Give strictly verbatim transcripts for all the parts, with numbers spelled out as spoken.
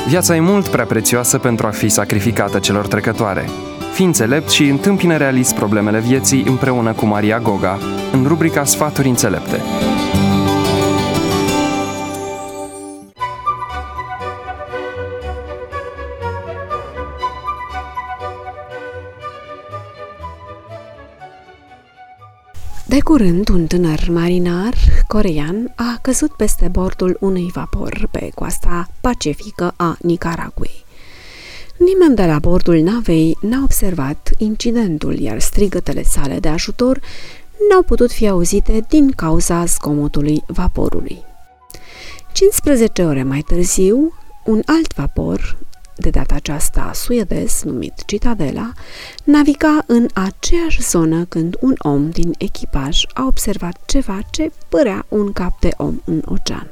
Viața e mult prea prețioasă pentru a fi sacrificată celor trecătoare. Fii înțelept și întâmpină realist problemele vieții împreună cu Maria Goga în rubrica Sfaturi înțelepte. De curând, un tânăr marinar corean a căzut peste bordul unui vapor pe coasta pacifică a Nicaraguay. Nimeni de la bordul navei n-a observat incidentul, iar strigătele sale de ajutor n-au putut fi auzite din cauza zgomotului vaporului. cincisprezece ore mai târziu, un alt vapor, de data aceasta suedez, numit Citadela, naviga în aceeași zonă când un om din echipaj a observat ceva ce părea un cap de om în ocean.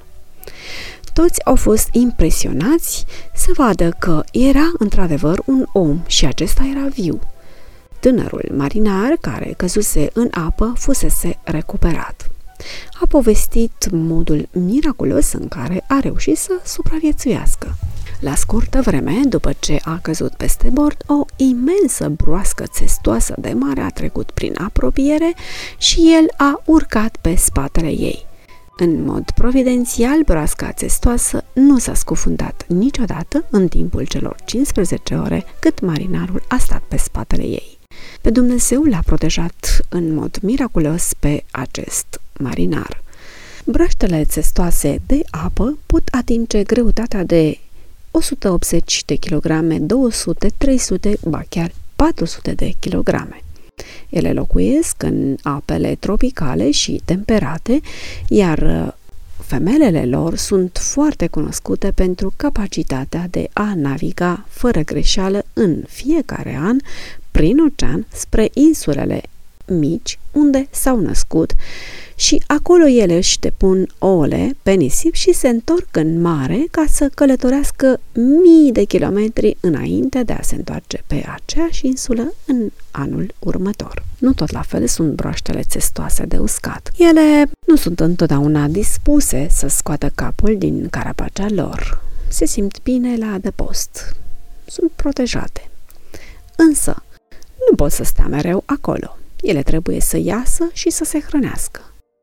Toți au fost impresionați să vadă că era într-adevăr un om și acesta era viu. Tânărul marinar care căzuse în apă fusese recuperat. A povestit modul miraculos în care a reușit să supraviețuiască. La scurtă vreme, după ce a căzut peste bord, o imensă broască țestoasă de mare a trecut prin apropiere și el a urcat pe spatele ei. În mod providențial, broasca țestoasă nu s-a scufundat niciodată în timpul celor cincisprezece ore cât marinarul a stat pe spatele ei. Pe Dumnezeu l-a protejat în mod miraculos pe acest marinar. Broaștele țestoase de apă pot atinge greutatea de o sută optzeci de kilograme, două sute, trei sute, ba chiar patru sute de kilograme. Ele locuiesc în apele tropicale și temperate, iar femelele lor sunt foarte cunoscute pentru capacitatea de a naviga fără greșeală în fiecare an prin ocean spre insulele mici unde s-au născut și acolo ele își depun ouăle pe nisip și se întorc în mare ca să călătorească mii de kilometri înainte de a se întoarce pe aceeași insulă în anul următor. Nu tot la fel sunt broaștele țestoase de uscat. Ele nu sunt întotdeauna dispuse să scoată capul din carapacea lor. Se simt bine la adăpost. Sunt protejate. Însă, nu pot să stea mereu acolo. Ele trebuie să iasă și să se hrănească.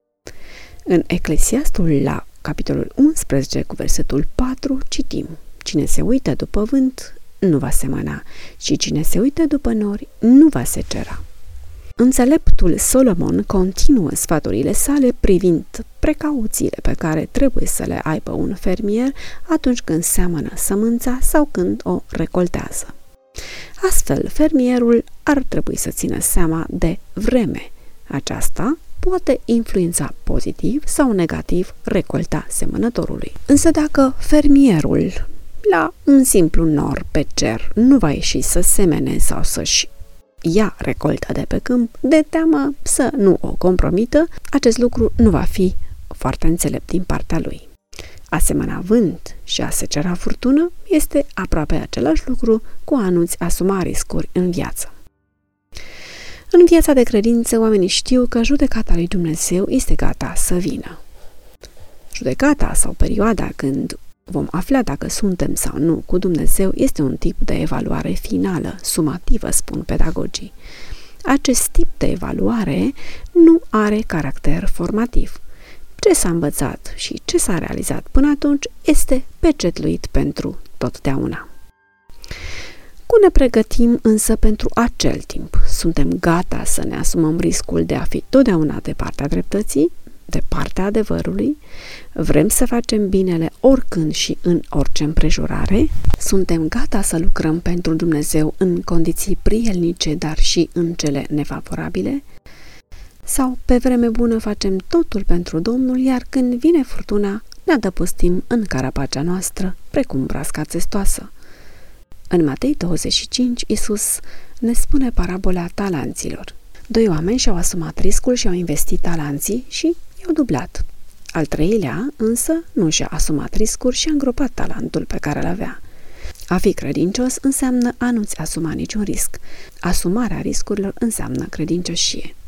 În Eclesiastul, la capitolul unsprezece, cu versetul patru, citim: Cine se uită după vânt, nu va semăna, și cine se uită după nori, nu va secera. Înțeleptul Solomon continuă sfaturile sale privind precauțiile pe care trebuie să le aibă un fermier atunci când seamănă sămânța sau când o recoltează. Astfel, fermierul ar trebui să țină seama de vreme. Aceasta poate influența pozitiv sau negativ recolta semănătorului. Însă dacă fermierul, la un simplu nor pe cer, nu va ieși să semene sau să-și ia recolta de pe câmp, de teamă să nu o compromită, acest lucru nu va fi foarte înțelept din partea lui. A semăna vânt și a secera furtună este aproape același lucru cu a nu-ți asuma riscuri în viață. În viața de credință, oamenii știu că judecata lui Dumnezeu este gata să vină. Judecata sau perioada când vom afla dacă suntem sau nu cu Dumnezeu este un tip de evaluare finală, sumativă, spun pedagogii. Acest tip de evaluare nu are caracter formativ. Ce s-a învățat și ce s-a realizat până atunci este pecetluit pentru totdeauna. Cum ne pregătim însă pentru acel timp? Suntem gata să ne asumăm riscul de a fi totdeauna de partea dreptății, de partea adevărului? Vrem să facem binele oricând și în orice împrejurare? Suntem gata să lucrăm pentru Dumnezeu în condiții prielnice, dar și în cele nefavorabile? Sau pe vreme bună facem totul pentru Domnul, iar când vine furtuna, ne adăpostim în carapacea noastră, precum broasca țestoasă? În Matei douăzeci și cinci, Iisus ne spune parabola talanților. Doi oameni și-au asumat riscul și au investit talanții și i-au dublat. Al treilea, însă, nu și-a asumat riscuri și a îngropat talentul pe care îl avea. A fi credincios înseamnă a nu-ți asuma niciun risc. Asumarea riscurilor înseamnă credincioșie.